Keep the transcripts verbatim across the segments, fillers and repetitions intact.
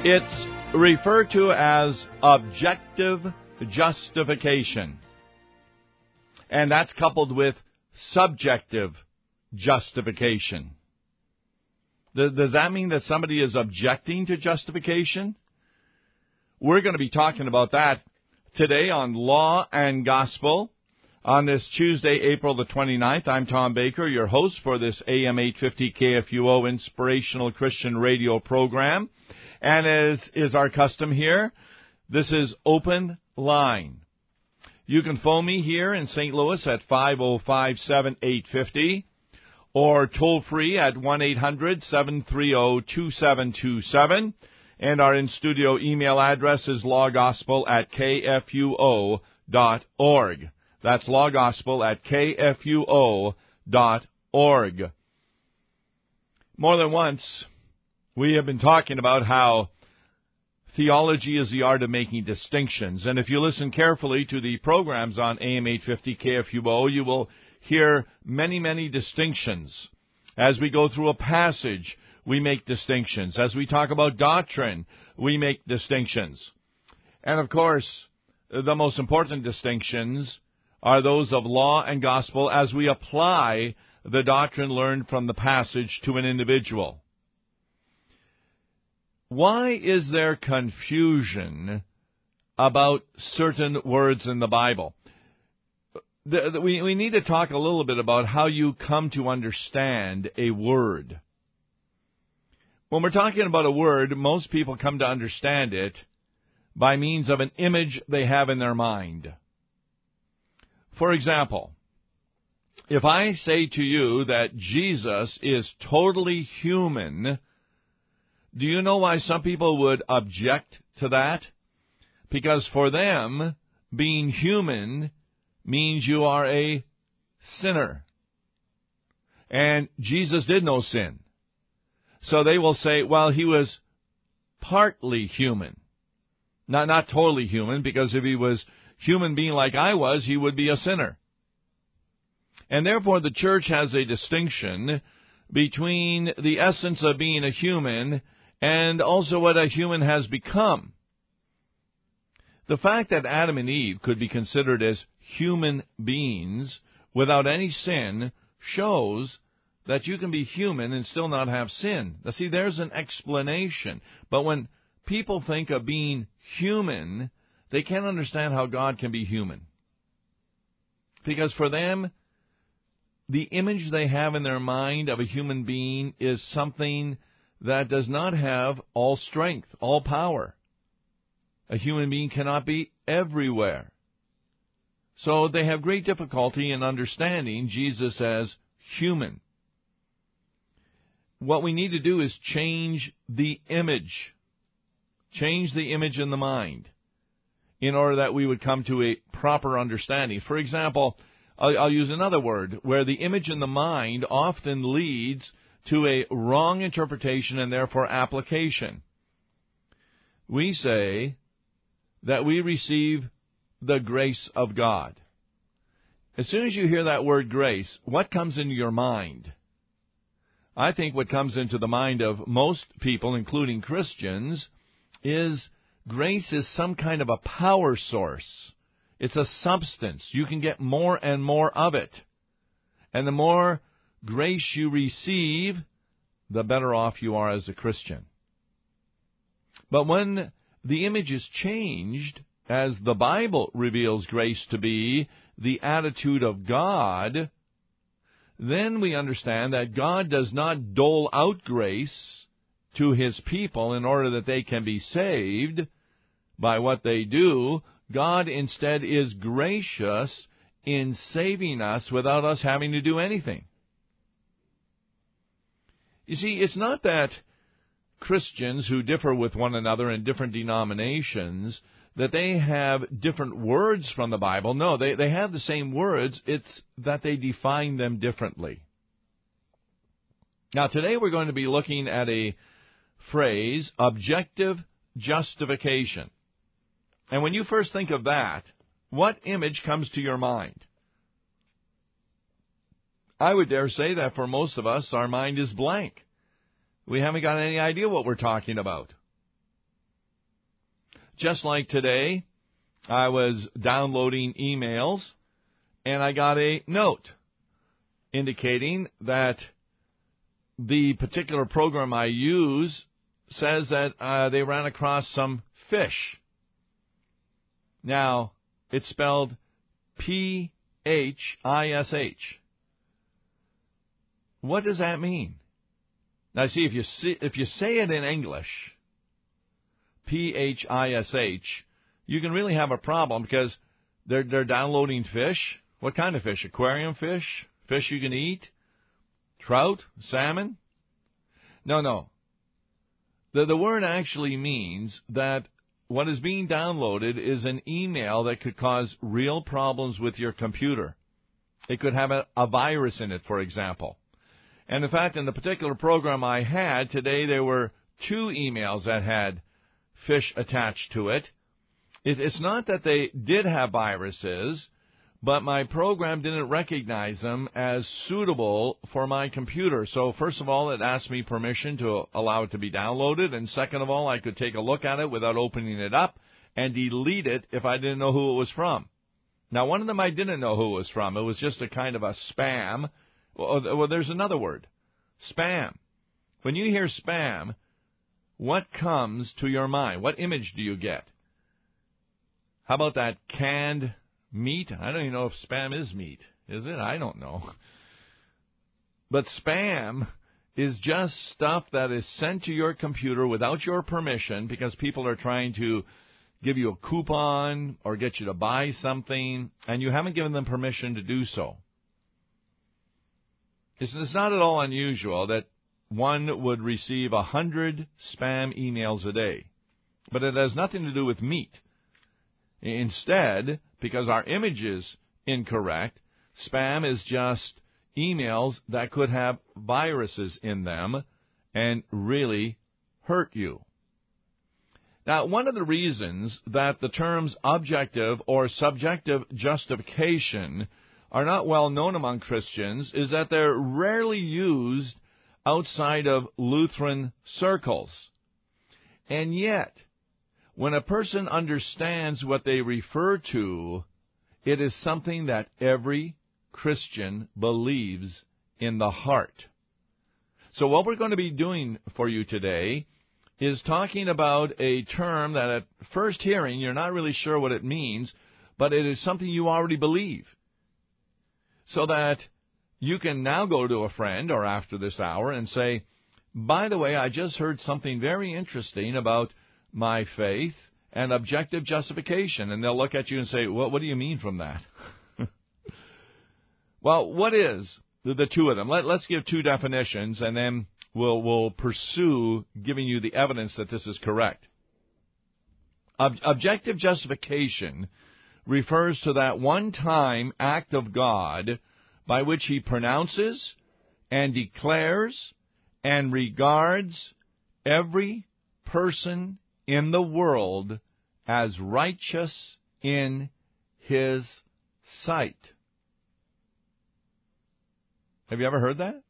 It's referred to as objective justification. And that's coupled with subjective justification. Does that mean that somebody is objecting to justification? We're going to be talking about that today on Law and Gospel on this Tuesday, April the twenty-ninth. I'm Tom Baker, your host for this A M eight fifty K F U O Inspirational Christian Radio program. And as is our custom here, this is Open Line. You can phone me here in Saint Louis at five oh five, seven eight five oh or toll free at one eight hundred, seven three zero, two seven two seven. And our in-studio email address is lawgospel at k f u o dot org. That's lawgospel at k f u o dot org. More than once, we have been talking about how theology is the art of making distinctions. And if you listen carefully to the programs on A M eight fifty K F U O, you will hear many, many distinctions. As we go through a passage, we make distinctions. As we talk about doctrine, we make distinctions. And of course, the most important distinctions are those of law and gospel as we apply the doctrine learned from the passage to an individual. Why is there confusion about certain words in the Bible? The, the, we, we need to talk a little bit about how you come to understand a word. When we're talking about a word, most people come to understand it by means of an image they have in their mind. For example, if I say to you that Jesus is totally human, do you know why some people would object to that? Because for them, being human means you are a sinner. And Jesus did no sin. So they will say, well, he was partly human. Not, not totally human, because if he was human being like I was, he would be a sinner. And therefore the church has a distinction between the essence of being a human and also what a human has become. The fact that Adam and Eve could be considered as human beings without any sin shows that you can be human and still not have sin. Now, see, there's an explanation. But when people think of being human, they can't understand how God can be human. Because for them, the image they have in their mind of a human being is something that does not have all strength, all power. A human being cannot be everywhere. So they have great difficulty in understanding Jesus as human. What we need to do is change the image. Change the image in the mind in order that we would come to a proper understanding. For example, I'll, I'll use another word where the image in the mind often leads to a wrong interpretation and therefore application. We say that we receive the grace of God. As soon as you hear that word grace, what comes into your mind? I think what comes into the mind of most people, including Christians, is grace is some kind of a power source. It's a substance. You can get more and more of it. And the more grace you receive, the better off you are as a Christian. But when the image is changed, as the Bible reveals grace to be the attitude of God, then we understand that God does not dole out grace to His people in order that they can be saved by what they do. God instead is gracious in saving us without us having to do anything. You see, it's not that Christians who differ with one another in different denominations, that they have different words from the Bible. No, they, they have the same words. It's that they define them differently. Now, today we're going to be looking at a phrase, objective justification. And when you first think of that, what image comes to your mind? I would dare say that for most of us, our mind is blank. We haven't got any idea what we're talking about. just like today, I was downloading emails, and I got a note indicating that the particular program I use says that uh, they ran across some fish. Now, it's spelled P H I S H. What does that mean? Now, see, if you see, if you say it in English, P H I S H, you can really have a problem because they're they're downloading fish. What kind of fish? Aquarium fish? Fish you can eat? Trout? Salmon? No, no. The, the word actually means that what is being downloaded is an email that could cause real problems with your computer. It could have a, a virus in it, for example. And in fact, in the particular program I had, today there were two emails that had fish attached to it. it. It's not that they did have viruses, but my program didn't recognize them as suitable for my computer. So first of all, it asked me permission to allow it to be downloaded, and second of all, I could take a look at it without opening it up and delete it if I didn't know who it was from. Now, one of them I didn't know who it was from. It was just a kind of a spam. Well, well, there's another word, spam. When you hear spam, what comes to your mind? What image do you get? How about that canned meat? I don't even know if spam is meat. Is it? I don't know. But spam is just stuff that is sent to your computer without your permission because people are trying to give you a coupon or get you to buy something, and you haven't given them permission to do so. It's, it's not at all unusual that one would receive a hundred spam emails a day, but it has nothing to do with meat. Instead, because our image is incorrect, spam is just emails that could have viruses in them and really hurt you. Now, one of the reasons that the terms objective or subjective justification are not well known among Christians is that they're rarely used outside of Lutheran circles. And yet, when a person understands what they refer to, it is something that every Christian believes in the heart. So what we're going to be doing for you today is talking about a term that at first hearing you're not really sure what it means, but it is something you already believe. So that you can now go to a friend or after this hour and say, by the way, I just heard something very interesting about my faith and objective justification. And they'll look at you and say, well, what do you mean from that? Well, what is the, the two of them? Let, let's give two definitions, and then we'll, we'll pursue giving you the evidence that this is correct. Ob- objective justification refers to that one-time act of God by which He pronounces and declares and regards every person in the world as righteous in His sight. Have you ever heard that?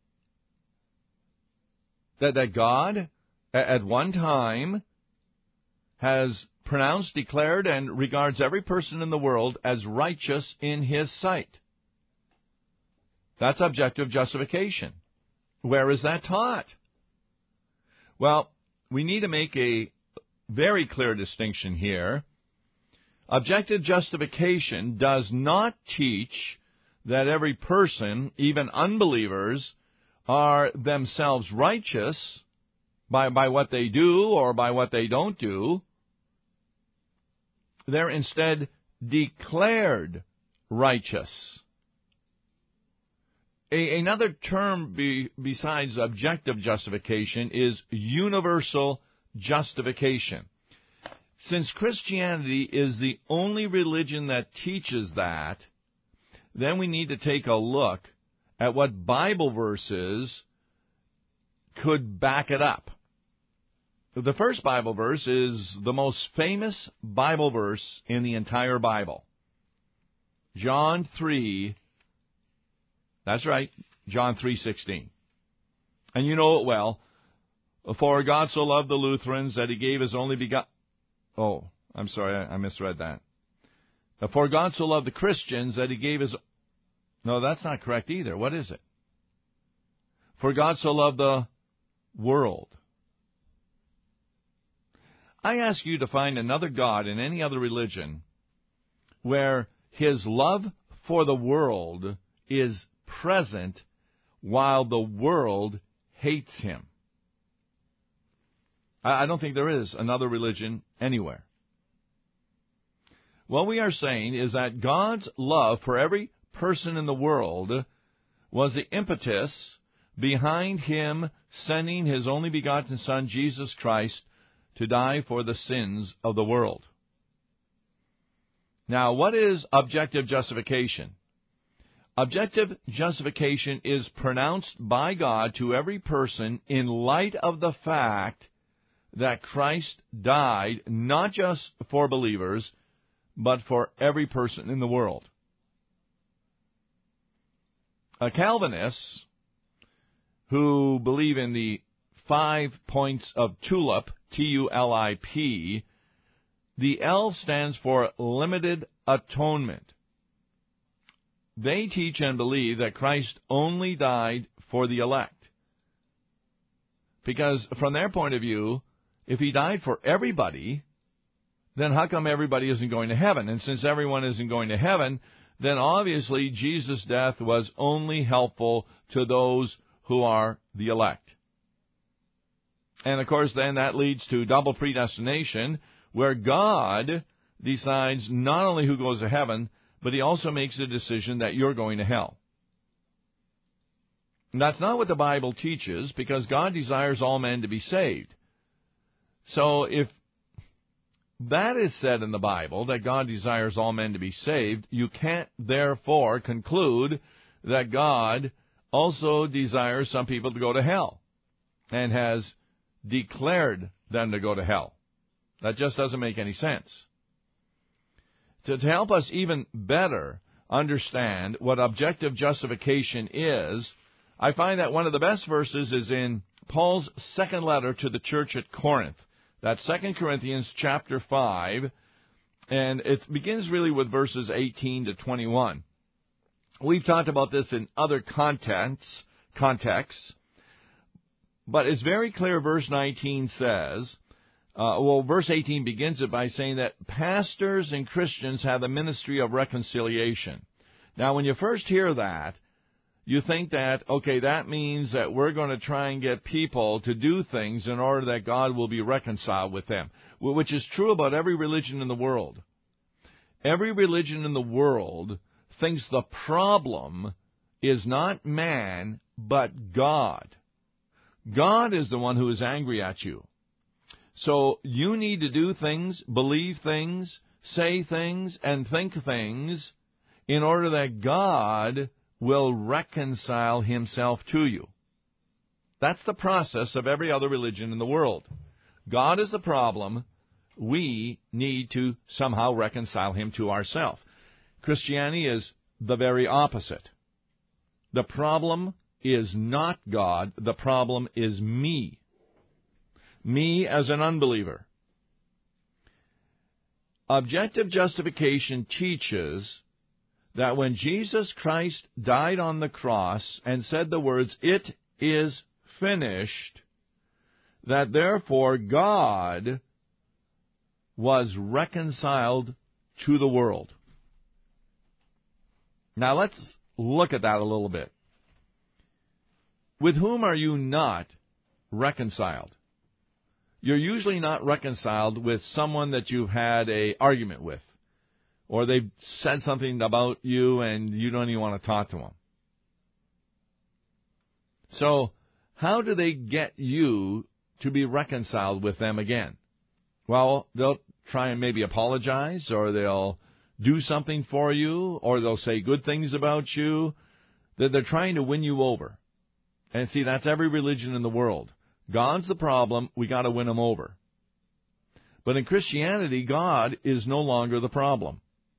That, that God, at one time, has pronounced, declared, and regards every person in the world as righteous in His sight. That's objective justification. Where is that taught? Well, we need to make a very clear distinction here. Objective justification does not teach that every person, even unbelievers, are themselves righteous by, by what they do or by what they don't do. They're instead declared righteous. A, another term be, besides objective justification is universal justification. Since Christianity is the only religion that teaches that, then we need to take a look at what Bible verses could back it up. The first Bible verse is the most famous Bible verse in the entire Bible. John three, that's right, John three sixteen. And you know it well. For God so loved the Lutherans that He gave His only begotten... Oh, I'm sorry, I, I misread that. For God so loved the Christians that he gave his... No, that's not correct either. What is it? For God so loved the world. I ask you to find another God in any other religion where his love for the world is present while the world hates him. I don't think there is another religion anywhere. What we are saying is that God's love for every person in the world was the impetus behind him sending his only begotten Son, Jesus Christ, to die for the sins of the world. Now, what is objective justification? Objective justification is pronounced by God to every person in light of the fact that Christ died not just for believers, but for every person in the world. Uh, Calvinists who believe in the five points of TULIP, T U L I P, the L stands for limited atonement. They teach and believe that Christ only died for the elect. Because from their point of view, if he died for everybody, then how come everybody isn't going to heaven? And since everyone isn't going to heaven, then obviously Jesus' death was only helpful to those who are the elect. And of course, then that leads to double predestination, where God decides not only who goes to heaven, but he also makes a decision that you're going to hell. And that's not what the Bible teaches, because God desires all men to be saved. So if that is said in the Bible, that God desires all men to be saved, you can't therefore conclude that God also desires some people to go to hell and has declared them to go to hell. That just doesn't make any sense. To, to help us even better understand what objective justification is, I find that one of the best verses is in Paul's second letter to the church at Corinth. That's Second Corinthians chapter five, and it begins really with verses eighteen to twenty-one. We've talked about this in other contexts, contexts, but it's very clear. Verse nineteen says, uh, well, verse eighteen begins it by saying that pastors and Christians have the ministry of reconciliation. Now, when you first hear that, you think that, okay, that means that we're going to try and get people to do things in order that God will be reconciled with them, which is true about every religion in the world. Every religion in the world thinks the problem is not man, but God. God is the one who is angry at you. So you need to do things, believe things, say things, and think things in order that God will reconcile himself to you. That's the process of every other religion in the world. God is the problem. We need to somehow reconcile him to ourselves. Christianity is the very opposite. The problem is not God. The problem is me. Me as an unbeliever. Objective justification teaches that when Jesus Christ died on the cross and said the words, "It is finished," that therefore God was reconciled to the world. Now let's look at that a little bit. With whom are you not reconciled? You're usually not reconciled with someone that you've had an argument with, or they've said something about you and you don't even want to talk to them. So, how do they get you to be reconciled with them again? Well, they'll try and maybe apologize, or they'll do something for you, or they'll say good things about you. That they're trying to win you over. And see, that's every religion in the world. God's the problem, we got to win him over. But in Christianity, God is no longer the problem.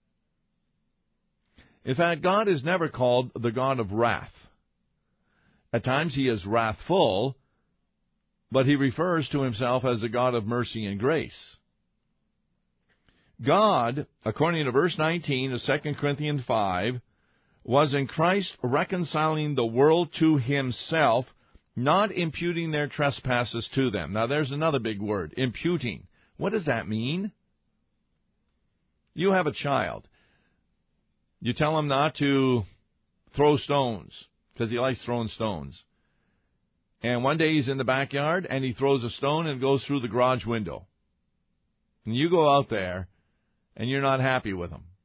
In fact, God is never called the God of wrath. At times he is wrathful, but he refers to himself as the God of mercy and grace. God, according to verse nineteen of Second Corinthians five, was in Christ reconciling the world to himself, not imputing their trespasses to them. Now there's another big word, imputing. What does that mean? You have a child. You tell him not to throw stones, because he likes throwing stones. And one day he's in the backyard, and he throws a stone and goes through the garage window. And you go out there, and you're not happy with him.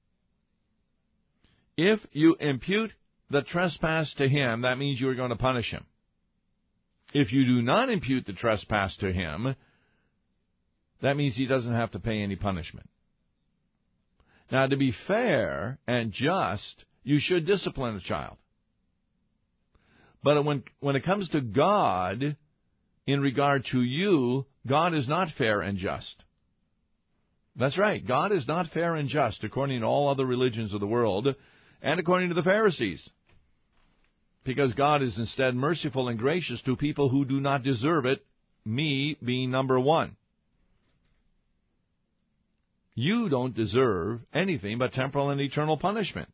If you impute the trespass to him, that means you are going to punish him. If you do not impute the trespass to him, that means he doesn't have to pay any punishment. Now, to be fair and just, you should discipline a child. But when, when it comes to God, in regard to you, God is not fair and just. That's right. God is not fair and just, according to all other religions of the world, and according to the Pharisees. Because God is instead merciful and gracious to people who do not deserve it, me being number one. You don't deserve anything but temporal and eternal punishment.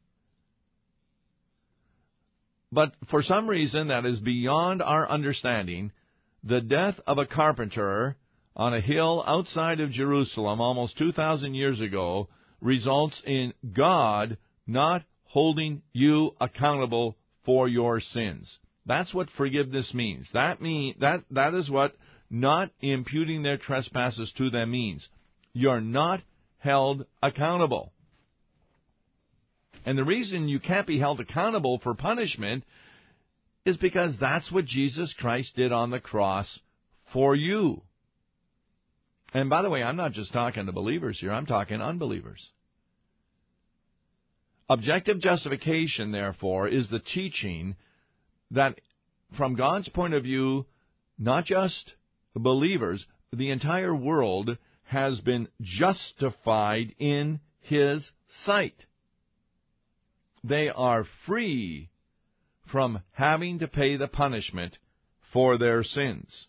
But for some reason that is beyond our understanding, the death of a carpenter on a hill outside of Jerusalem almost two thousand years ago results in God not holding you accountable for your sins. That's what forgiveness means. That mean that that is what not imputing their trespasses to them means. You're not held accountable. And the reason you can't be held accountable for punishment is because that's what Jesus Christ did on the cross for you. And by the way, I'm not just talking to believers here, I'm talking unbelievers. Objective justification, therefore, is the teaching that from God's point of view, not just believers, the entire world has been justified in His sight. They are free from having to pay the punishment for their sins.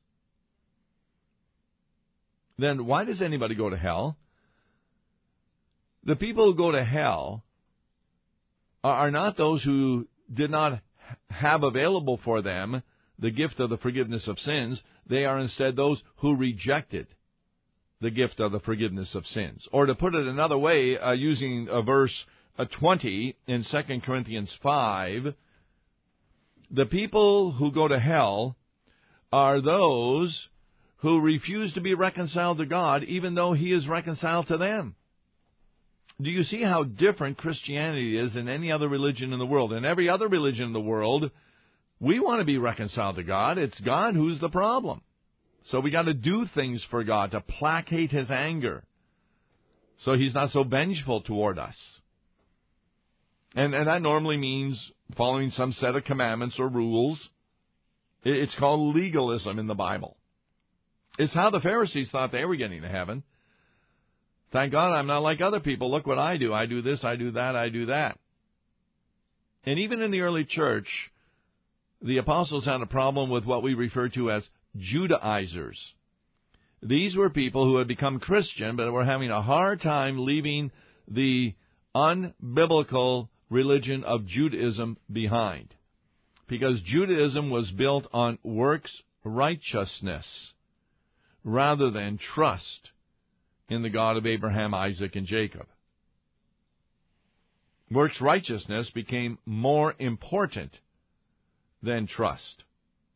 Then why does anybody go to hell? The people who go to hell are not those who did not have available for them the gift of the forgiveness of sins. They are instead those who rejected the gift of the forgiveness of sins. Or to put it another way, uh, using uh, verse uh, twenty in Second Corinthians five, the people who go to hell are those who refuse to be reconciled to God, even though He is reconciled to them. Do you see how different Christianity is than any other religion in the world? In every other religion in the world, we want to be reconciled to God. It's God who's the problem. So we got to do things for God to placate His anger, so He's not so vengeful toward us. And, and that normally means following some set of commandments or rules. It's called legalism in the Bible. It's how the Pharisees thought they were getting to heaven. Thank God I'm not like other people. Look what I do. I do this, I do that, I do that. And even in the early church, the apostles had a problem with what we refer to as Judaizers. These were people who had become Christian, but were having a hard time leaving the unbiblical religion of Judaism behind. Because Judaism was built on works righteousness rather than trust in the God of Abraham, Isaac, and Jacob. Works righteousness became more important than trust.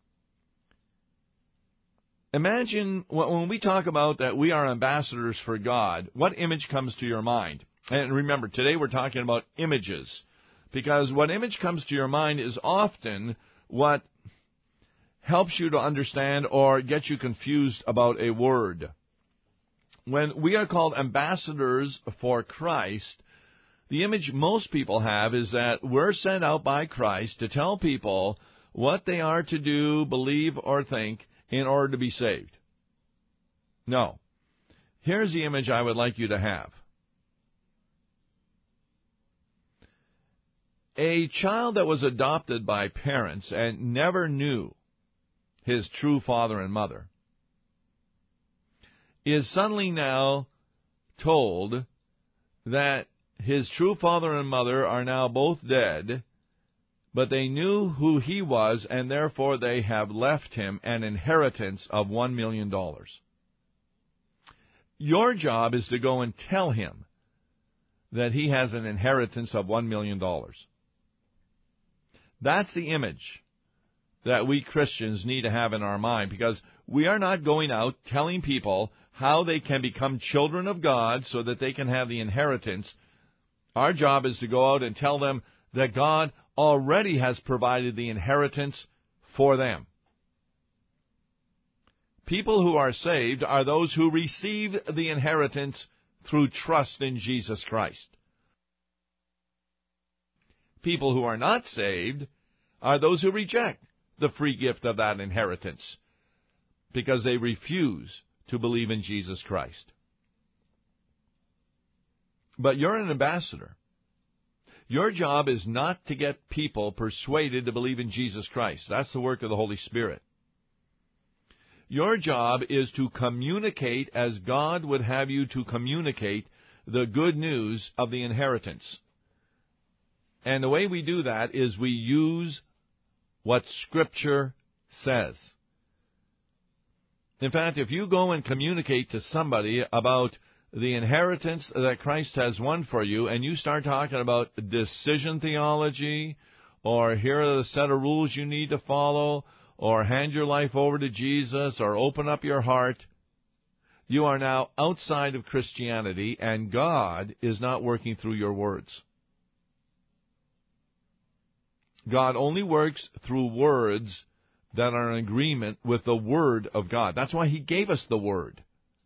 Imagine, when we talk about that we are ambassadors for God, what image comes to your mind? And remember, today we're talking about images, because what image comes to your mind is often what helps you to understand or gets you confused about a word. When we are called ambassadors for Christ, the image most people have is that we're sent out by Christ to tell people what they are to do, believe, or think in order to be saved. No. Here's the image I would like you to have. A child that was adopted by parents and never knew his true father and mother is suddenly now told that his true father and mother are now both dead, but they knew who he was, and therefore they have left him an inheritance of one million dollars. Your job is to go and tell him that he has an inheritance of one million dollars. That's the image that we Christians need to have in our mind, because we are not going out telling people how they can become children of God so that they can have the inheritance. Our job is to go out and tell them that God already has provided the inheritance for them. People who are saved are those who receive the inheritance through trust in Jesus Christ. People who are not saved are those who reject the free gift of that inheritance because they refuse to believe in Jesus Christ. But you're an ambassador. Your job is not to get people persuaded to believe in Jesus Christ. That's the work of the Holy Spirit. Your job is to communicate as God would have you to communicate the good news of the inheritance. And the way we do that is we use what Scripture says. In fact, if you go and communicate to somebody about the inheritance that Christ has won for you, and you start talking about decision theology, or here are the set of rules you need to follow, or hand your life over to Jesus, or open up your heart, you are now outside of Christianity, and God is not working through your words. God only works through words that are in agreement with the Word of God. That's why He gave us the Word.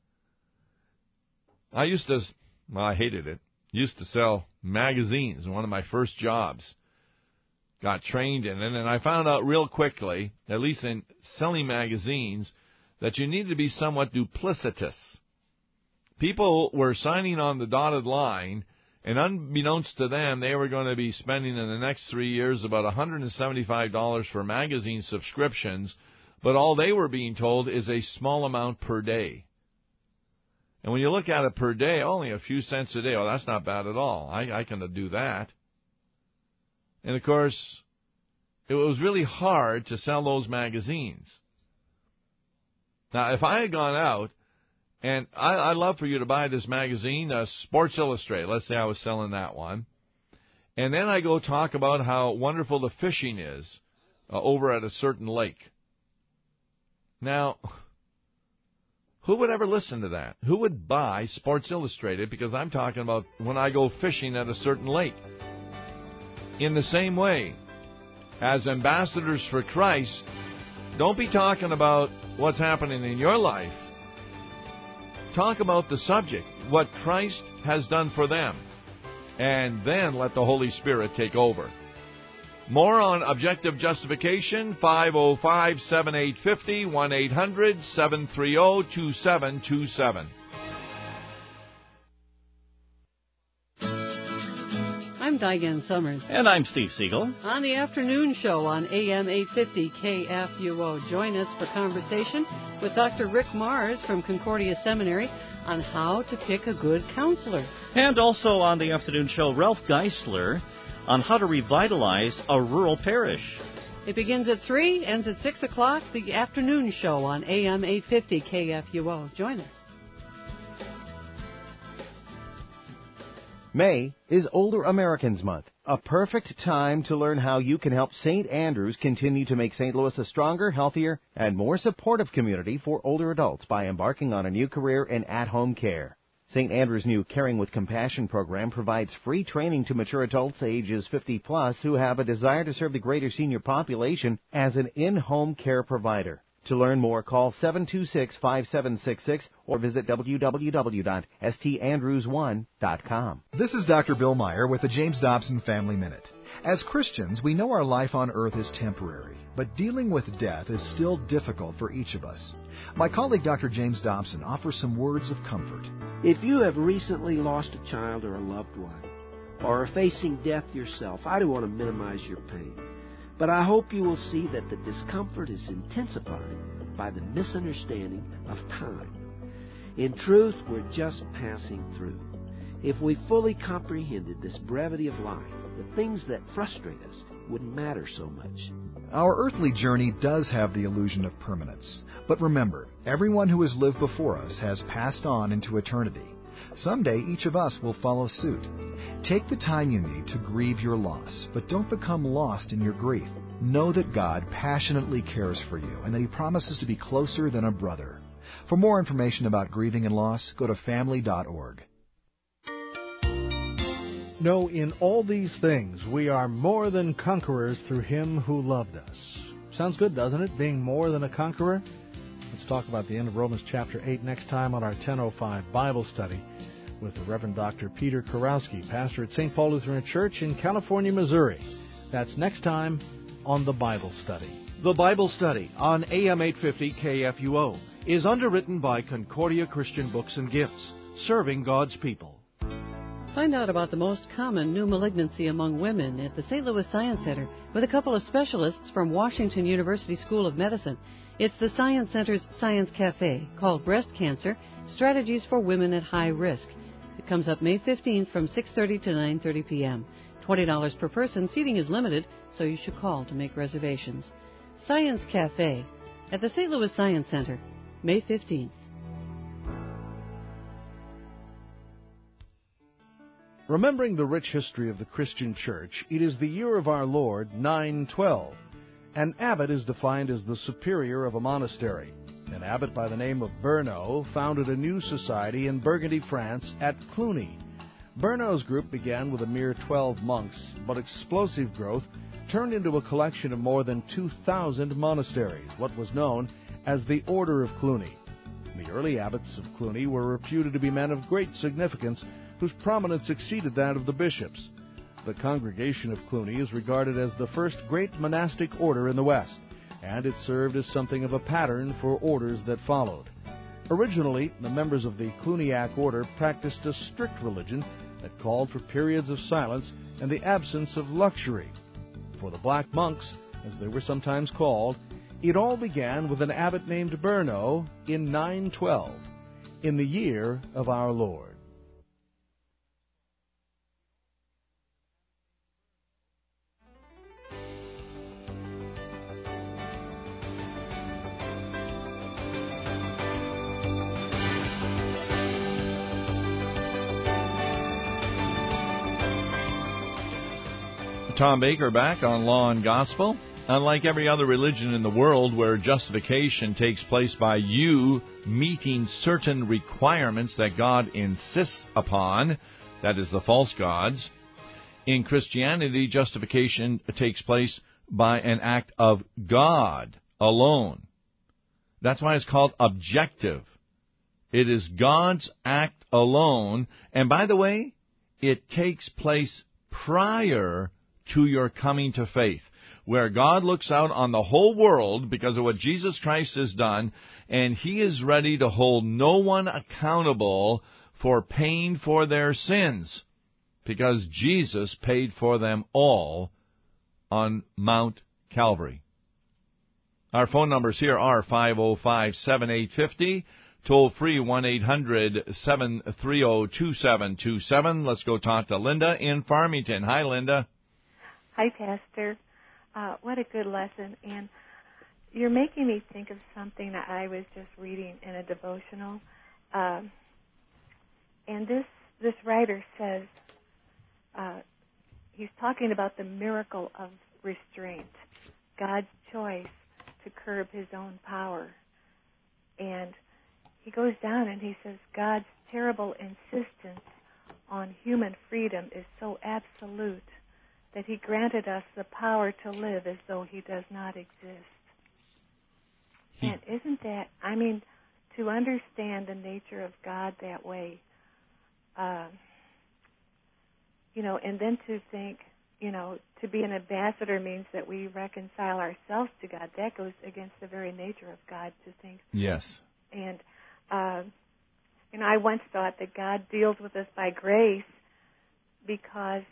I used to, well, I hated it, used to sell magazines, one of my first jobs. Got trained in it, and I found out real quickly, at least in selling magazines, that you needed to be somewhat duplicitous. People were signing on the dotted line, and unbeknownst to them, they were going to be spending in the next three years about one hundred seventy-five dollars for magazine subscriptions, but all they were being told is a small amount per day. And when you look at it per day, only a few cents a day, oh, that's not bad at all. I, I can do that. And, of course, it was really hard to sell those magazines. Now, if I had gone out, and I, I'd love for you to buy this magazine, uh, Sports Illustrated. Let's say I was selling that one. And then I go talk about how wonderful the fishing is uh, over at a certain lake. Now, who would ever listen to that? Who would buy Sports Illustrated? Because I'm talking about when I go fishing at a certain lake. In the same way, as ambassadors for Christ, don't be talking about what's happening in your life. Talk about the subject, what Christ has done for them, and then let the Holy Spirit take over. More on objective justification, five oh five, seven eight five oh, one eight hundred, seven three oh, two seven two seven. I'm Diane Summers. And I'm Steve Siegel. On the afternoon show on A M eight fifty K F U O. Join us for conversation with Doctor Rick Mars from Concordia Seminary on how to pick a good counselor. And also on the afternoon show, Ralph Geisler on how to revitalize a rural parish. It begins at three, ends at six o'clock, the afternoon show on A M eight fifty K F U O. Join us. May is Older Americans Month, a perfect time to learn how you can help Saint Andrews continue to make Saint Louis a stronger, healthier, and more supportive community for older adults by embarking on a new career in at-home care. Saint Andrews' new Caring with Compassion program provides free training to mature adults ages fifty plus who have a desire to serve the greater senior population as an in-home care provider. To learn more, call seven two six, five seven six six or visit w w w dot s t andrews one dot com. This is Doctor Bill Meyer with the James Dobson Family Minute. As Christians, we know our life on earth is temporary, but dealing with death is still difficult for each of us. My colleague Doctor James Dobson offers some words of comfort. If you have recently lost a child or a loved one, or are facing death yourself, I don't want to minimize your pain. But I hope you will see that the discomfort is intensified by the misunderstanding of time. In truth, we're just passing through. If we fully comprehended this brevity of life, the things that frustrate us wouldn't matter so much. Our earthly journey does have the illusion of permanence. But remember, everyone who has lived before us has passed on into eternity. Someday each of us will follow suit. Take the time you need to grieve your loss, but don't become lost in your grief. Know that God passionately cares for you and that He promises to be closer than a brother. For more information about grieving and loss, go to family dot org. No, in all these things we are more than conquerors through Him who loved us. Sounds good, doesn't it? Being more than a conqueror? Let's talk about the end of Romans chapter eight next time on our ten oh five Bible study with the Reverend Doctor Peter Kurowski, pastor at Saint Paul Lutheran Church in California, Missouri. That's next time on the Bible Study. The Bible Study on A M eight fifty K F U O is underwritten by Concordia Christian Books and Gifts, serving God's people. Find out about the most common new malignancy among women at the Saint Louis Science Center with a couple of specialists from Washington University School of Medicine. It's the Science Center's Science Cafe, called Breast Cancer, Strategies for Women at High Risk. It comes up May fifteenth from six thirty to nine thirty p.m. twenty dollars per person. Seating is limited, so you should call to make reservations. Science Cafe at the Saint Louis Science Center, May fifteenth. Remembering the rich history of the Christian Church, it is the year of our Lord, nine twelve. An abbot is defined as the superior of a monastery. An abbot by the name of Bernot founded a new society in Burgundy, France, at Cluny. Bernot's group began with a mere twelve monks, but explosive growth turned into a collection of more than two thousand monasteries, what was known as the Order of Cluny. The early abbots of Cluny were reputed to be men of great significance, whose prominence exceeded that of the bishops. The Congregation of Cluny is regarded as the first great monastic order in the West, and it served as something of a pattern for orders that followed. Originally, the members of the Cluniac order practiced a strict religion that called for periods of silence and the absence of luxury. For the Black Monks, as they were sometimes called, it all began with an abbot named Bernot in nine twelve, in the year of our Lord. Tom Baker back on Law and Gospel. Unlike every other religion in the world where justification takes place by you meeting certain requirements that God insists upon, that is, the false gods, in Christianity, justification takes place by an act of God alone. That's why it's called objective. It is God's act alone. And by the way, it takes place prior to your coming to faith, where God looks out on the whole world because of what Jesus Christ has done, and He is ready to hold no one accountable for paying for their sins, because Jesus paid for them all on Mount Calvary. Our phone numbers here are five oh five, seven eight five oh, toll free one eight hundred, seven three oh, two seven two seven. Let's go talk to Linda in Farmington. Hi, Linda. Hi, Pastor. Uh, what a good lesson. And you're making me think of something that I was just reading in a devotional. Um, and this, this writer says, uh, he's talking about the miracle of restraint, God's choice to curb His own power. And he goes down and he says, God's terrible insistence on human freedom is so absolute that He granted us the power to live as though He does not exist. Hmm. And isn't that, I mean, to understand the nature of God that way, uh, you know, and then to think, you know, to be an ambassador means that we reconcile ourselves to God. That goes against the very nature of God to think. Yes. And, uh, you know, I once thought that God deals with us by grace because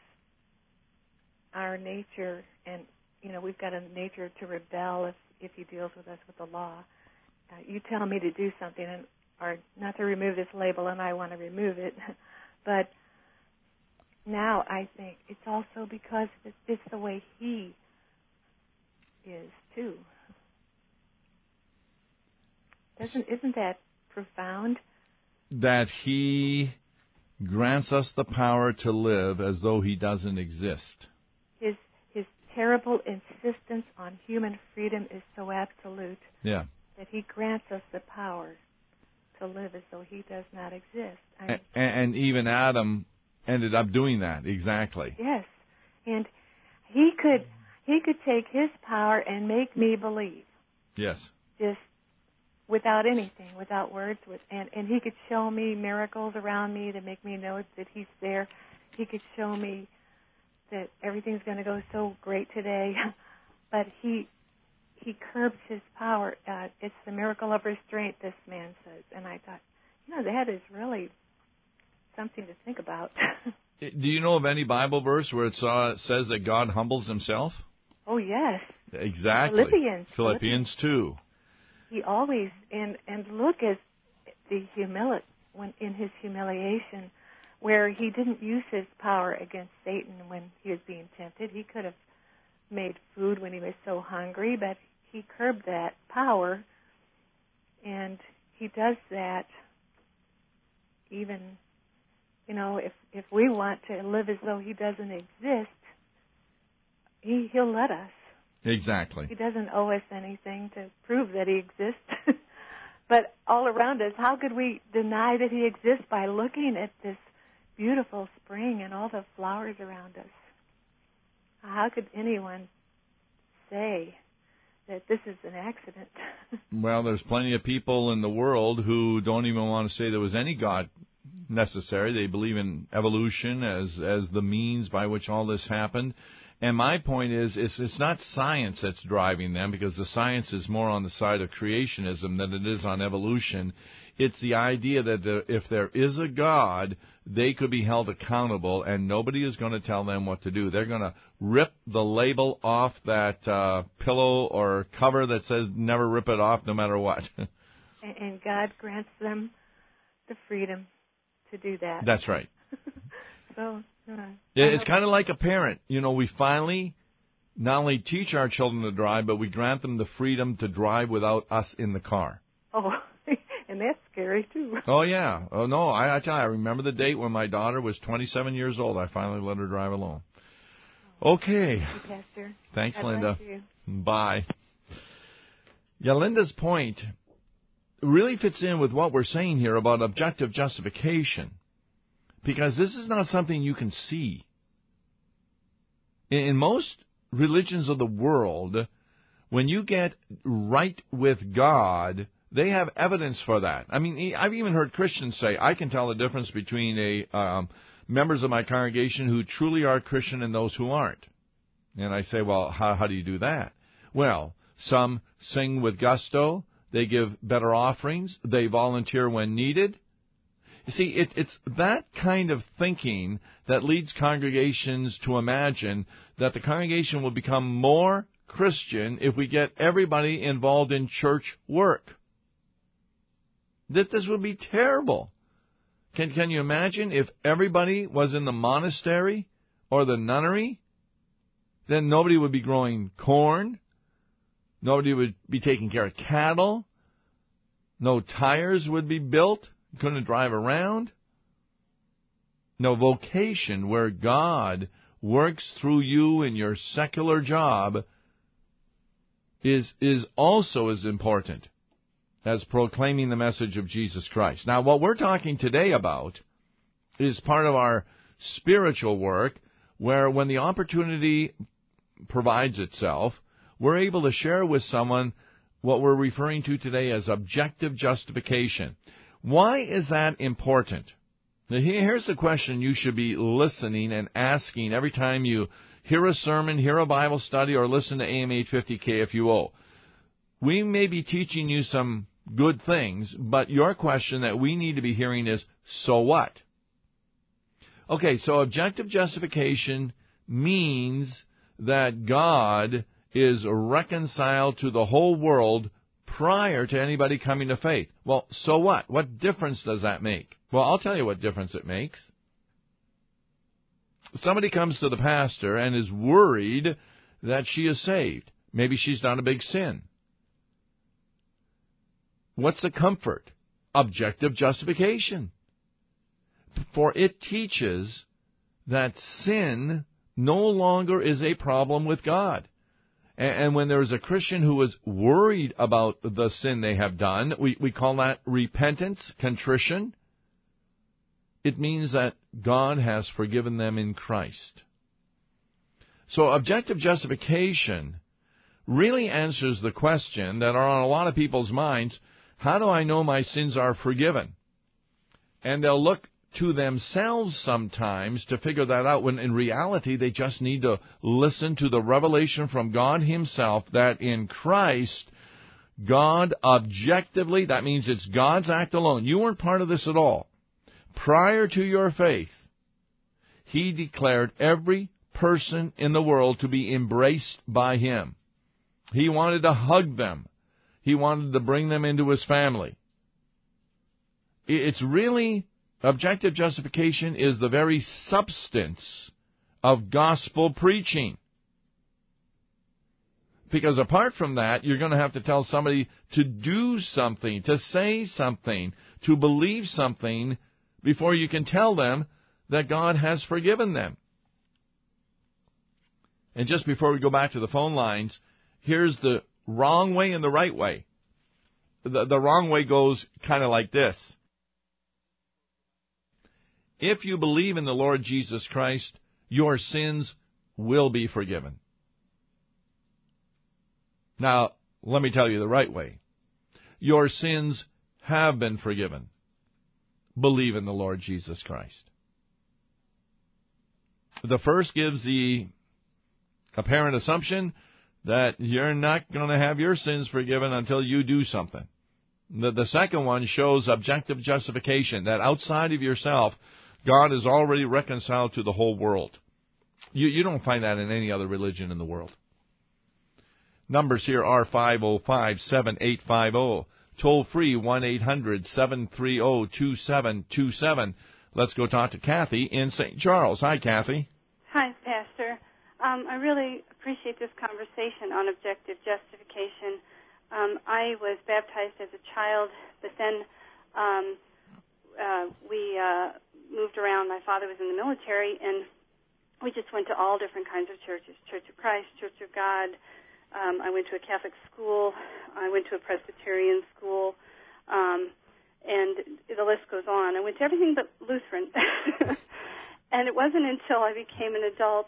our nature, and, you know, we've got a nature to rebel if, if He deals with us with the law. Uh, you tell me to do something, and or not to remove this label, and I want to remove it. But now I think it's also because it's, it's the way he is too. Doesn't isn't that profound? That he grants us the power to live as though he doesn't exist. His his terrible insistence on human freedom is so absolute. Yeah. That he grants us the power to live as though he does not exist. I mean, and, and even Adam ended up doing that, exactly. Yes. And he could he could take his power and make me believe. Yes. Just without anything, without words, with, and, and he could show me miracles around me to make me know that he's there. He could show me that everything's going to go so great today. But he he curbs his power. Uh, it's the miracle of restraint, this man says. And I thought, you know, that is really something to think about. Do you know of any Bible verse where it uh, says that God humbles himself? Oh, yes. Exactly. Philippians. Philippians two. He always, and, and look at the humility, when in his humiliation, where he didn't use his power against Satan when he was being tempted. He could have made food when he was so hungry, but he curbed that power, and he does that even, you know, if, if we want to live as though he doesn't exist, he, he'll let us. Exactly. He doesn't owe us anything to prove that he exists. But all around us, how could we deny that he exists by looking at this beautiful spring and all the flowers around us? How could anyone say that this is an accident? Well, there's plenty of people in the world who don't even want to say there was any God necessary. They believe in evolution as as the means by which all this happened. And my point is, is it's not science that's driving them, because the science is more on the side of creationism than it is on evolution. It's the idea that there, if there is a God, they could be held accountable, and nobody is going to tell them what to do. They're going to rip the label off that uh, pillow or cover that says never rip it off no matter what. And God grants them the freedom to do that. That's right. So... Uh, it's kind of like a parent. You know, we finally not only teach our children to drive, but we grant them the freedom to drive without us in the car. Oh, and that's scary, too. Oh, yeah. Oh, no, I, I tell you, I remember the date when my daughter was twenty-seven years old. I finally let her drive alone. Okay. Thank you, Pastor. Thanks, God Linda. bless you. Bye. Yeah, Linda's point really fits in with what we're saying here about objective justification. Because this is not something you can see. In most religions of the world, when you get right with God, they have evidence for that. I mean, I've even heard Christians say, I can tell the difference between a um, members of my congregation who truly are Christian and those who aren't. And I say, well, how, how do you do that? Well, some sing with gusto. They give better offerings. They volunteer when needed. You see, it, it's that kind of thinking that leads congregations to imagine that the congregation will become more Christian if we get everybody involved in church work. That this would be terrible. Can, can you imagine if everybody was in the monastery or the nunnery? Then nobody would be growing corn. Nobody would be taking care of cattle. No tires would be built. Couldn't drive around. No vocation where God works through you in your secular job is is also as important as proclaiming the message of Jesus Christ. Now, what we're talking today about is part of our spiritual work, where when the opportunity provides itself, we're able to share with someone what we're referring to today as objective justification. Why is that important? Now, here's the question you should be listening and asking every time you hear a sermon, hear a Bible study, or listen to A M eight fifty K F U O. We may be teaching you some good things, but your question that we need to be hearing is, so what? Okay, so objective justification means that God is reconciled to the whole world prior to anybody coming to faith. Well, so what? What difference does that make? Well, I'll tell you what difference it makes. Somebody comes to the pastor and is worried that she is saved. Maybe she's done a big sin. What's the comfort? Objective justification. For it teaches that sin no longer is a problem with God. And when there is a Christian who is worried about the sin they have done, we, we call that repentance, contrition. It means that God has forgiven them in Christ. So objective justification really answers the question that are on a lot of people's minds: how do I know my sins are forgiven? And they'll look to themselves sometimes to figure that out, when in reality they just need to listen to the revelation from God Himself that in Christ, God objectively, that means it's God's act alone. You weren't part of this at all. Prior to your faith, He declared every person in the world to be embraced by Him. He wanted to hug them. He wanted to bring them into His family. It's really, objective justification is the very substance of gospel preaching. Because apart from that, you're going to have to tell somebody to do something, to say something, to believe something before you can tell them that God has forgiven them. And just before we go back to the phone lines, here's the wrong way and the right way. The, the wrong way goes kind of like this. If you believe in the Lord Jesus Christ, your sins will be forgiven. Now, let me tell you the right way. Your sins have been forgiven. Believe in the Lord Jesus Christ. The first gives the apparent assumption that you're not going to have your sins forgiven until you do something. The, the second one shows objective justification, that outside of yourself, God is already reconciled to the whole world. You, you don't find that in any other religion in the world. Numbers here are five oh five, seven eight five oh. Toll free one eight hundred, seven three oh, two seven two seven. Let's go talk to Kathy in Saint Charles. Hi, Kathy. Hi, Pastor. Um, I really appreciate this conversation on objective justification. Um, I was baptized as a child, but then um, uh, we uh, moved around. My father was in the military, and we just went to all different kinds of churches: Church of Christ, Church of God. Um, I went to a Catholic school. I went to a Presbyterian school, um, and the list goes on. I went to everything but Lutheran. And it wasn't until I became an adult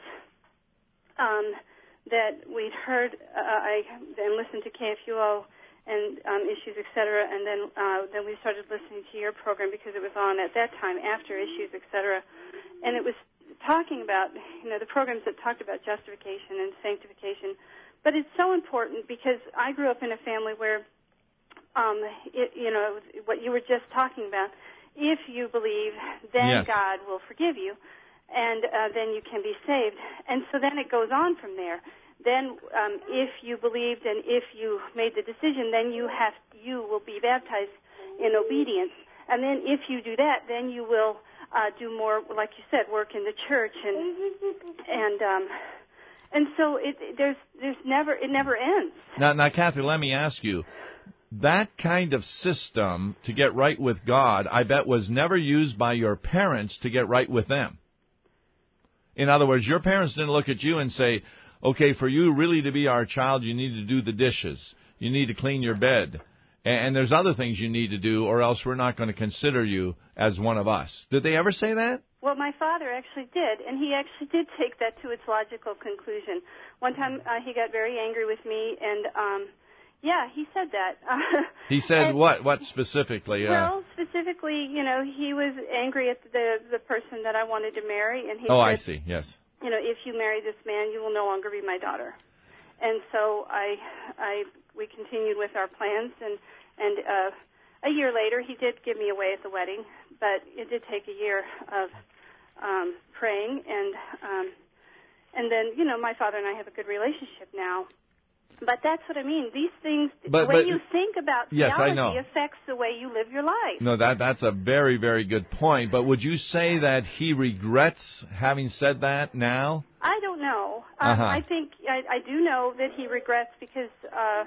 um, that we'd heard, uh, I then listened to K F U O and um, Issues, et cetera, and then uh, then we started listening to your program because it was on at that time after Issues, et cetera. And it was talking about, you know, the programs that talked about justification and sanctification. But it's so important because I grew up in a family where, um, it, you know, what you were just talking about, if you believe, then yes. God will forgive you, and uh, then you can be saved. And so then it goes on from there. Then um, if you believed and if you made the decision, then you have you will be baptized in obedience. And then if you do that, then you will uh, do more, like you said, work in the church and and um, and so it there's there's never it never ends. Now, now, Kathy, let me ask you. That kind of system to get right with God, I bet, was never used by your parents to get right with them. In other words, your parents didn't look at you and say, okay, for you really to be our child, you need to do the dishes. You need to clean your bed. And there's other things you need to do, or else we're not going to consider you as one of us. Did they ever say that? Well, my father actually did, and he actually did take that to its logical conclusion. One time uh, he got very angry with me, and um yeah, he said that. He said and, what? What specifically? Uh, well, specifically, you know, he was angry at the the person that I wanted to marry, and he oh, said, I see. Yes. You know, if you marry this man, you will no longer be my daughter. And so I, I, we continued with our plans, and and uh, a year later, he did give me away at the wedding, but it did take a year of um, praying, and um, and then, you know, my father and I have a good relationship now. But that's what I mean. These things, But- the way but- you think about Yes, I theology know. affects the way you live your life. No, that that's a very, very good point. But would you say that he regrets having said that now? I don't know. Um, Uh-huh. I think I, I do know that he regrets because uh,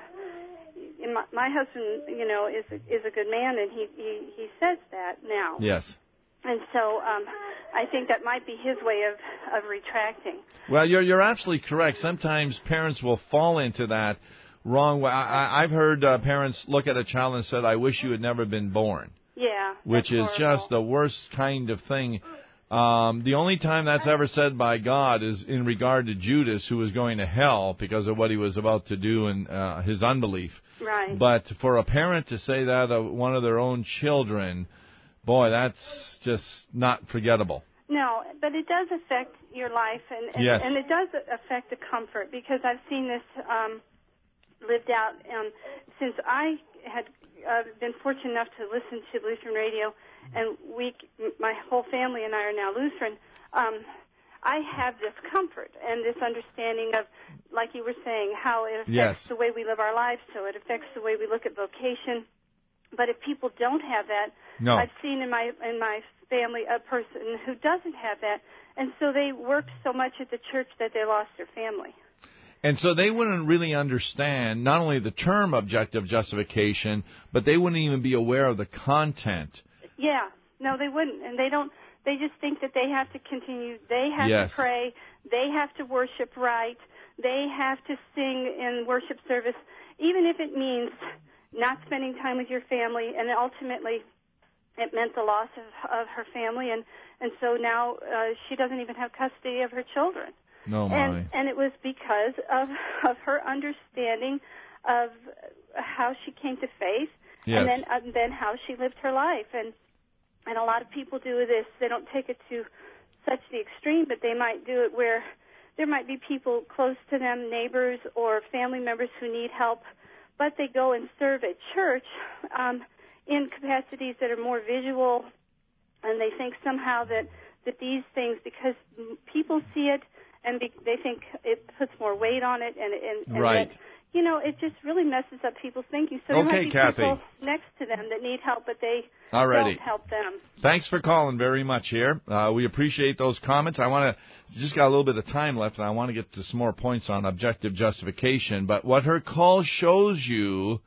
in my, my husband, you know, is a, is a good man, and he, he he says that now. Yes. And so um, I think that might be his way of, of retracting. Well, you're you're absolutely correct. Sometimes parents will fall into that wrong way. I, I, I've heard uh, parents look at a child and said, "I wish you had never been born," Yeah. which is that's just horrible. the worst kind of thing. Um, the only time that's ever said by God is in regard to Judas, who was going to hell because of what he was about to do and uh, his unbelief. Right. But for a parent to say that of one of their own children, boy, that's just not forgettable. No, but it does affect your life, and and, Yes. and it does affect the comfort, because I've seen this um, lived out um, since I had uh, been fortunate enough to listen to Lutheran radio, and we, my whole family and I are now Lutheran. Um, I have this comfort and this understanding of, like you were saying, how it affects Yes. the way we live our lives, so it affects the way we look at vocation. But if people don't have that, No. I've seen in my in my family a person who doesn't have that, and so they worked so much at the church that they lost their family. And so they wouldn't really understand not only the term objective justification, but they wouldn't even be aware of the content. Yeah, no, they wouldn't, and they don't. They just think that they have to continue. They have Yes. to pray. They have to worship right. They have to sing in worship service, even if it means not spending time with your family. And ultimately, it meant the loss of, of her family, and and so now uh, she doesn't even have custody of her children. No, my. And and it was because of of her understanding of how she came to faith, Yes. and then and then how she lived her life. And and a lot of people do this. They don't take it to such the extreme, but they might do it where there might be people close to them, neighbors or family members who need help, but they go and serve at church um, in capacities that are more visual, and they think somehow that that these things, because people see it, and be, they think it puts more weight on it, and, and, and Right. that, you know, it just really messes up people's thinking. So there Okay, might be Kathy. people next to them that need help, but they Alrighty. don't help them. Thanks for calling very much here. Uh, we appreciate those comments. I want to just got a little bit of time left, and I want to get to some more points on objective justification. But what her call shows you,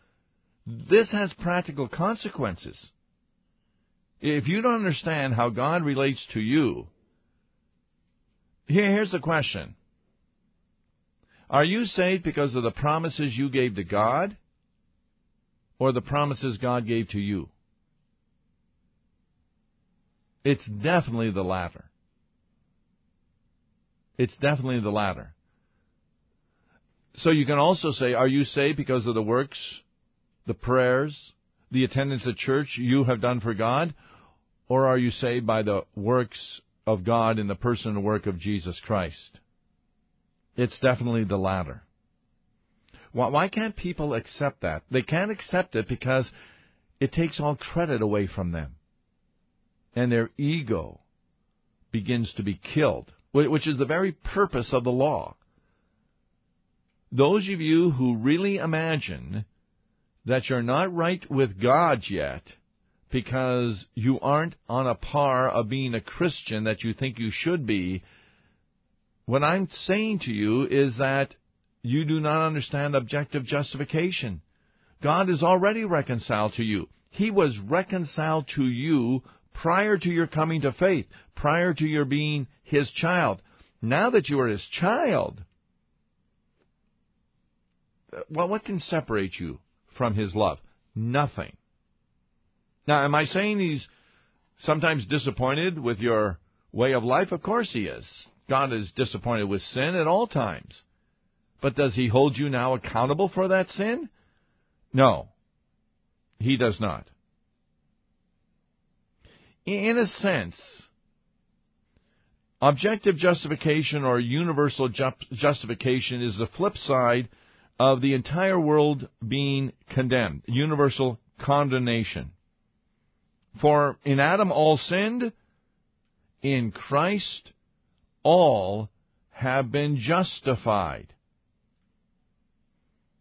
this has practical consequences. If you don't understand how God relates to you, here, here's the question. Are you saved because of the promises you gave to God, or the promises God gave to you? It's definitely the latter. It's definitely the latter. So you can also say, are you saved because of the works, the prayers, the attendance at church you have done for God? Or are you saved by the works of God in the person and work of Jesus Christ? It's definitely the latter. Why, why can't people accept that? They can't accept it because it takes all credit away from them. And their ego begins to be killed, which is the very purpose of the law. Those of you who really imagine that you're not right with God yet because you aren't on a par of being a Christian that you think you should be, what I'm saying to you is that you do not understand objective justification. God is already reconciled to you. He was reconciled to you prior to your coming to faith, prior to your being His child. Now that you are His child, well, what can separate you from His love? Nothing. Now, am I saying He's sometimes disappointed with your way of life? Of course He is. God is disappointed with sin at all times. But does He hold you now accountable for that sin? No, He does not. In a sense, objective justification or universal ju- justification is the flip side of the entire world being condemned, universal condemnation. For in Adam all sinned, in Christ all have been justified.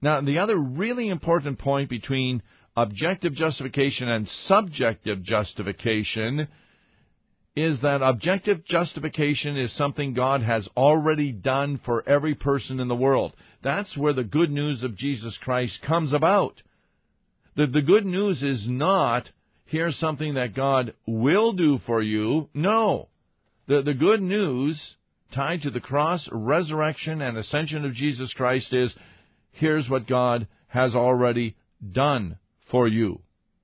Now, the other really important point between objective justification and subjective justification is that objective justification is something God has already done for every person in the world. That's where the good news of Jesus Christ comes about. The, the good news is not, here's something that God will do for you. No. The, the good news tied to the cross, resurrection, and ascension of Jesus Christ is, here's what God has already done for you.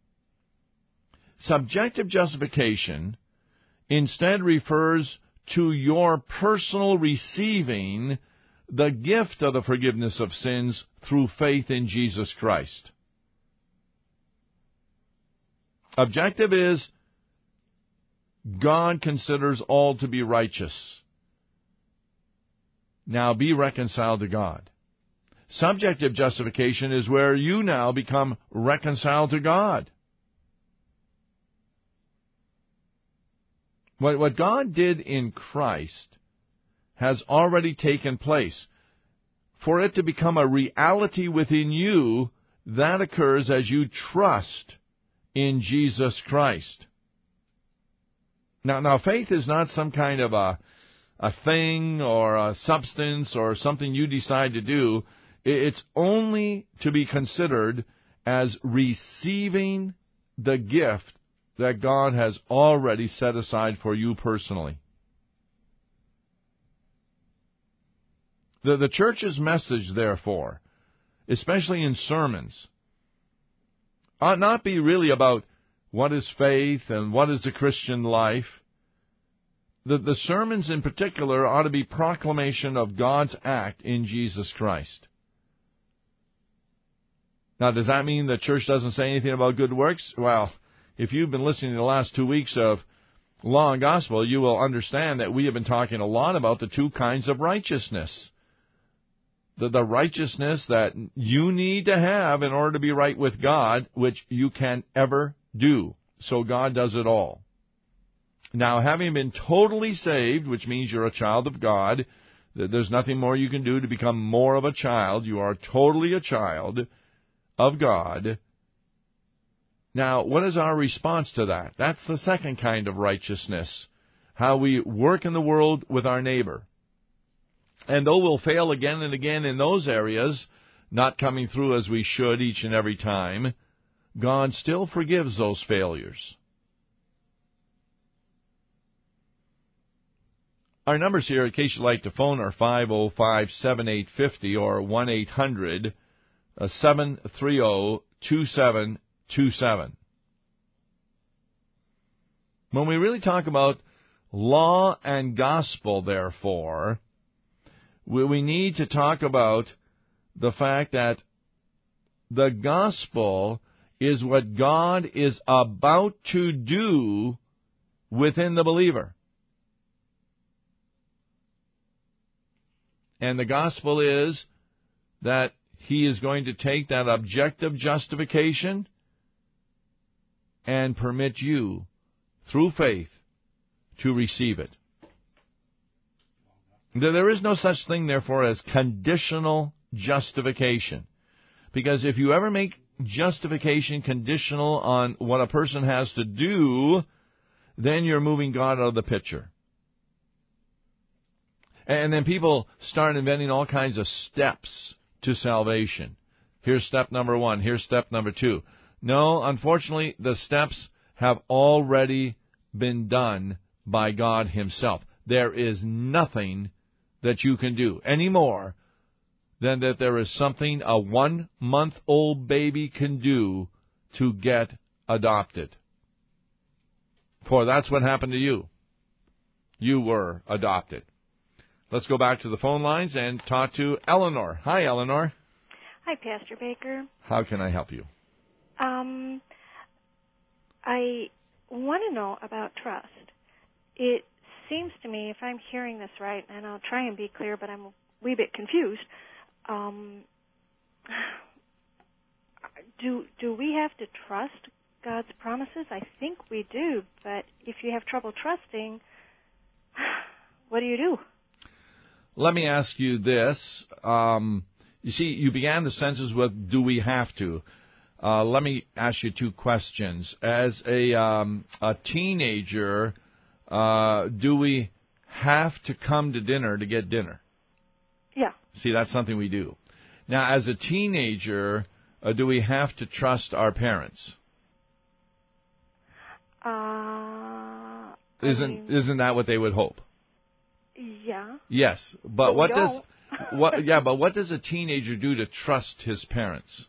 Subjective justification instead refers to your personal receiving the gift of the forgiveness of sins through faith in Jesus Christ. Objective is, God considers all to be righteous. Now be reconciled to God. Subjective justification is where you now become reconciled to God. What, what God did in Christ has already taken place. For it to become a reality within you, that occurs as you trust in Jesus Christ. Now, now faith is not some kind of a, a thing or a substance or something you decide to do. It's only to be considered as receiving the gift that God has already set aside for you personally. The, the church's message, therefore, especially in sermons, ought not be really about what is faith and what is the Christian life. The, the sermons in particular ought to be proclamation of God's act in Jesus Christ. Now, does that mean the church doesn't say anything about good works? Well, if you've been listening to the last two weeks of Law and Gospel, you will understand that we have been talking a lot about the two kinds of righteousness. The, the righteousness that you need to have in order to be right with God, which you can ever do. So God does it all. Now, having been totally saved, which means you're a child of God, there's nothing more you can do to become more of a child. You are totally a child of God. Now, what is our response to that? That's the second kind of righteousness, how we work in the world with our neighbor. And though we'll fail again and again in those areas, not coming through as we should each and every time, God still forgives those failures. Our numbers here, in case you'd like to phone, are five oh five, seven eight five oh or one eight hundred, seven three zero, two seven two seven. When we really talk about law and gospel, therefore, we need to talk about the fact that the gospel is what God is about to do within the believer. And the gospel is that He is going to take that objective justification and permit you, through faith, to receive it. There is no such thing, therefore, as conditional justification. Because if you ever make justification conditional on what a person has to do, then you're moving God out of the picture. And then people start inventing all kinds of steps to salvation. Here's step number one. Here's step number two. No, unfortunately, the steps have already been done by God Himself. There is nothing that you can do any more than that there is something a one-month-old baby can do to get adopted. For that's what happened to you. You were adopted. Let's go back to the phone lines and talk to Eleanor. Hi, Eleanor. Hi, Pastor Baker. How can I help you? Um, I want to know about trust. It seems to me, if I'm hearing this right, and I'll try and be clear, but I'm a wee bit confused, um, do do we have to trust God's promises? I think we do, but if you have trouble trusting, what do you do? Let me ask you this. Um, You see, you began the sentence with, do we have to? Uh, let me ask you two questions. As a, um, a teenager, uh, do we have to come to dinner to get dinner? Yeah. See, that's something we do. Now, as a teenager, uh, do we have to trust our parents? Uh, isn't mean, isn't that what they would hope? Yeah. Yes, but, but what we does don't. what? Yeah, but what does a teenager do to trust his parents?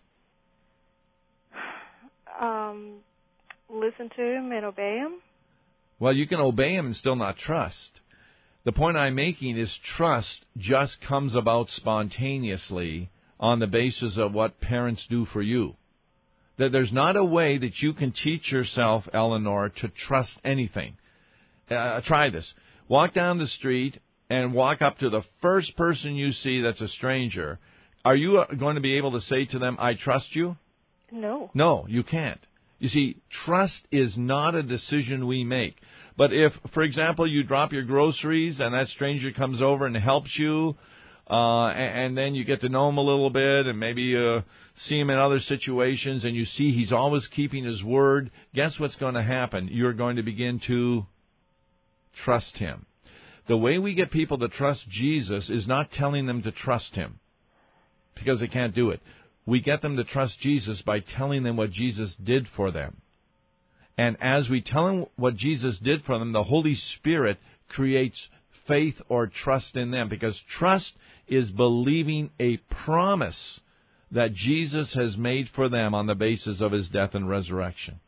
Um, listen to him and obey him. Well, you can obey him and still not trust. The point I'm making is trust just comes about spontaneously on the basis of what parents do for you. That there's not a way that you can teach yourself, Eleanor, to trust anything. Uh, try this. Walk down the street and walk up to the first person you see that's a stranger. Are you going to be able to say to them, I trust you? No. No, you can't. You see, trust is not a decision we make. But if, for example, you drop your groceries and that stranger comes over and helps you, uh, and, and then you get to know him a little bit and maybe uh, see him in other situations and you see he's always keeping his word, guess what's going to happen? You're going to begin to trust him. The way we get people to trust Jesus is not telling them to trust him, because they can't do it. We get them to trust Jesus by telling them what Jesus did for them. And as we tell them what Jesus did for them, the Holy Spirit creates faith or trust in them, because trust is believing a promise that Jesus has made for them on the basis of his death and resurrection.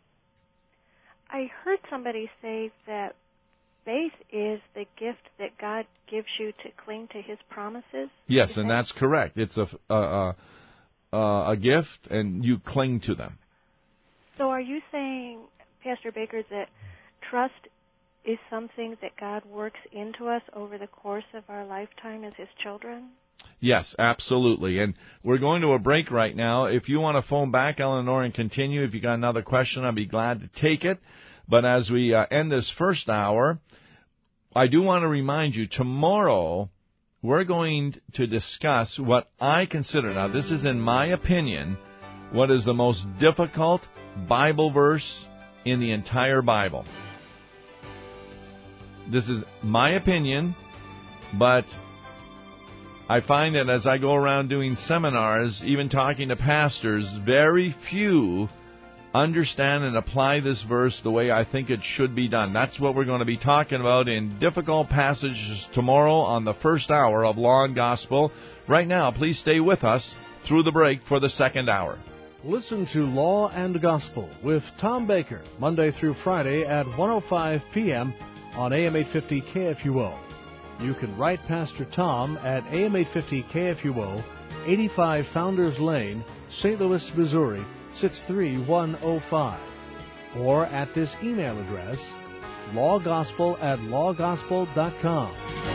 I heard somebody say that faith is the gift that God gives you to cling to his promises. Yes, is and that? that's correct. It's a, a, a, a gift, and you cling to them. So are you saying, Pastor Baker, that trust is something that God works into us over the course of our lifetime as his children? Yes, absolutely. And we're going to a break right now. If you want to phone back, Eleanor, and continue, if you got another question, I'd be glad to take it. But as we uh, end this first hour, I do want to remind you, tomorrow we're going to discuss what I consider, now this is in my opinion, what is the most difficult Bible verse in the entire Bible. This is my opinion, but I find that as I go around doing seminars, even talking to pastors, very few understand and apply this verse the way I think it should be done. That's what we're going to be talking about in difficult passages tomorrow on the first hour of Law and Gospel. Right now, please stay with us through the break for the second hour. Listen to Law and Gospel with Tom Baker, Monday through Friday at one oh five p.m. on A M eight fifty K F U O. You can write Pastor Tom at A M eight fifty K F U O, eighty-five Founders Lane, Saint Louis, Missouri, six three one oh five. Or at this email address, lawgospel at lawgospel dot com.